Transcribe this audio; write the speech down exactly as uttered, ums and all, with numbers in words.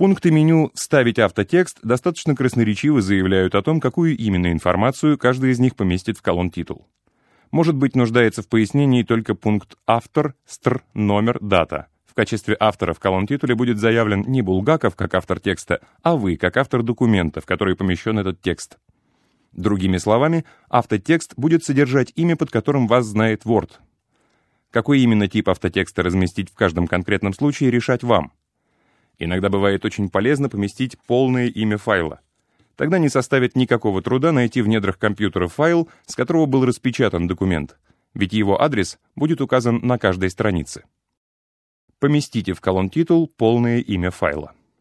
Пункты меню «Вставить автотекст» достаточно красноречиво заявляют о том, какую именно информацию каждый из них поместит в колон-титул. Может быть, нуждается в пояснении только пункт «Автор», «Стр», «Номер», «Дата». В качестве автора в колон-титуле будет заявлен не Булгаков как автор текста, а вы как автор документа, в который помещен этот текст. Другими словами, автотекст будет содержать имя, под которым вас знает Word. Какой именно тип автотекста разместить в каждом конкретном случае, решать вам. Иногда бывает очень полезно поместить полное имя файла. Тогда не составит никакого труда найти в недрах компьютера файл, с которого был распечатан документ, ведь его адрес будет указан на каждой странице. Поместите в колон-титул полное имя файла.